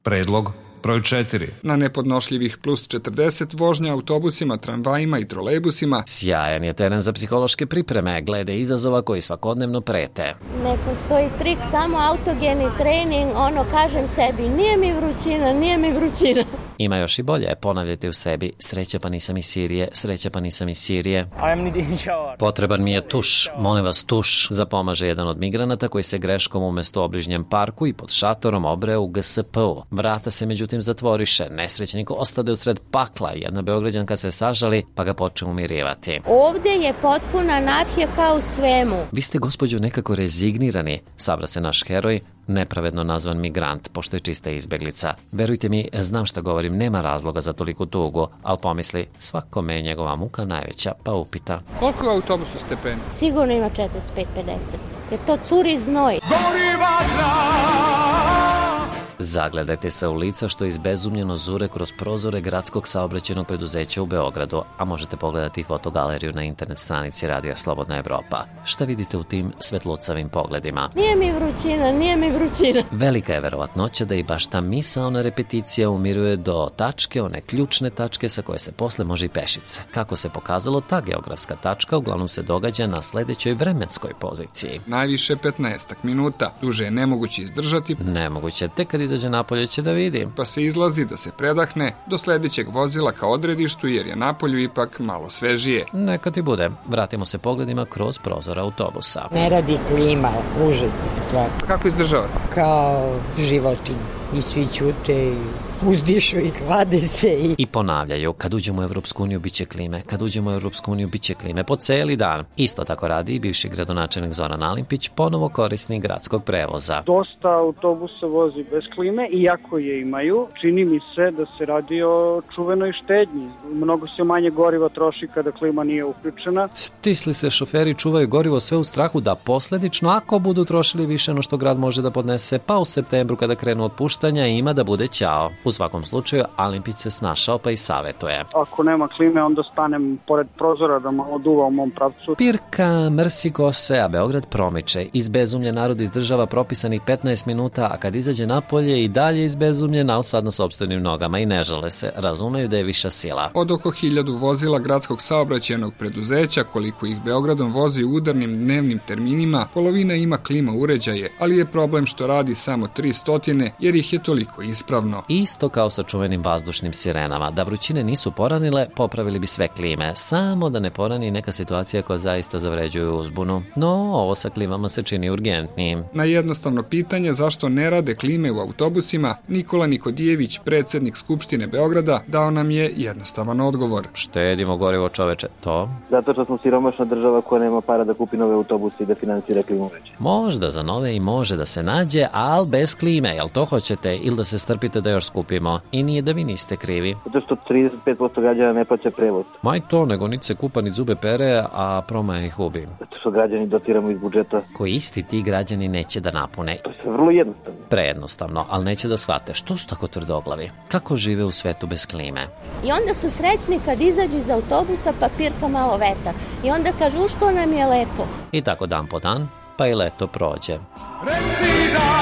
Predlog broj 4. Na nepodnošljivih plus 40 vožnja autobusima, tramvajima i trolejbusima. Sjajan je teren za psihološke pripreme, glede izazova koji svakodnevno prete. Ne postoji trik, samo autogeni trening, kažem sebi, nije mi vrućina, nije mi vrućina. Ima još i bolje, ponavljajte u sebi, sreća pa nisam iz Sirije, sreća pa nisam iz Sirije. Potreban mi je tuš, molim vas tuš, zapomaže jedan od migranata koji se greškom umesto u obližnjem parku i pod šatorom obreo u GSP-u. Vrata se međutim zatvoriše, nesrećnik ostade usred pakla, jedna Beograđanka se sažali pa ga počne umirivati. Ovde je potpuna anarhija kao u svemu. Vi ste, gospođo, nekako rezignirani, sabra se naš heroj, nepravedno nazvan migrant, pošto je čista izbeglica. Verujte mi, znam šta govorim, nema razloga za toliku tugu, ali pomisli, svakome je njegova muka najveća, pa upita. Koliko je autobusu stepeni? Sigurno ima 45-50, jer to curi znoj. Zagledajte se u lica što izbezumljeno zure kroz prozore gradskog saobraćajnog preduzeća u Beogradu, a možete pogledati fotogaleriju na internet stranici Radija Slobodna Evropa. Šta vidite u tim svetlucavim pogledima? Nije mi vrućina, nije mi vrućina. Velika je verovatnoća da i baš ta misaona repeticija umiruje do tačke, one ključne tačke sa koje se posle može i pešice. Kako se pokazalo, ta geografska tačka uglavnom se događa na sledećoj vremenskoj poziciji. Najviše 15 minuta, duže je nemoguće izdržati. Nemoguće, tek kad izađe napolje će da vidi. Pa se izlazi da se predahne do sledećeg vozila ka odredištu jer je napolju ipak malo svežije. Neka ti bude. Vratimo se pogledima kroz prozor autobusa. Ne radi klima, užasna stvar. Kako izdržavate? Kao životinje. I svi ćute i uzdišu i klade se. I ponavljaju, kad uđemo u Evropsku uniju biće klime, kad uđemo u Evropsku uniju biće klime po celi dan. Isto tako radi i bivši gradonačelnik Zoran Alimpić, ponovo korisnik gradskog prevoza. Dosta autobusa vozi bez klime, iako je imaju. Čini mi se da se radi o čuvenoj štednji. Mnogo se manje goriva troši kada klima nije uključena. Stisli se šoferi čuvaju gorivo sve u strahu da posledično, ako budu trošili više no što grad može da podnese, pa u septembru kada krenu otpuštanja ima da bude ćao. U svakom slučaju, Alimpić se snašao pa i savetuje. Ako nema klime, onda stanem pored prozora da malo duva u mom pravcu. Pirka, mrsi kose, a Beograd promiče. Izbezumljen narod izdržava propisanih 15 minuta, a kad izađe napolje i dalje izbezumljen, ali sad na sopstvenim nogama i ne žale se. Razumeju da je viša sila. Od oko 1000 vozila gradskog saobraćajnog preduzeća, koliko ih Beogradom vozi u udarnim dnevnim terminima, polovina ima klima uređaje, ali je problem što radi samo 300, jer ih je toliko ispravno. Isto kao sa čuvenim vazdušnim sirenama. Da vrućine nisu poranile, popravili bi sve klime. Samo da ne porani neka situacija koja zaista zavređuje uzbunu. No, ovo sa klimama se čini urgentnijim. Na jednostavno pitanje zašto ne rade klime u autobusima, Nikola Nikodijević, predsjednik Skupštine Beograda, dao nam je jednostavan odgovor. Štedimo gorivo, čoveče. To? Zato što smo siromašna država koja nema para da kupi nove autobuse i da finansira klimu uređaje. Možda za nove i može da se nađe, ali bez klime. Jel to hoćete? Ili da se strpite da još skupimo? I nije da vi niste krivi. Zato što 35% građana ne plaća prevoz. Maj to, nego niti se kupa ni zube pere, a promaja ih ubi. Zato što građani dotiramo iz budžeta. Koji isti ti građani neće da napune. To je sve vrlo jednostavno. Prejednostavno, ali neće da shvate. Što su tako tvrdoglavi? Kako žive u svetu bez klime? I onda su srećni kad izađu iz autobusa pa pirka malo vetar. I onda kažu što nam je lepo. I tako dan po dan, pa i leto prođe. Reci da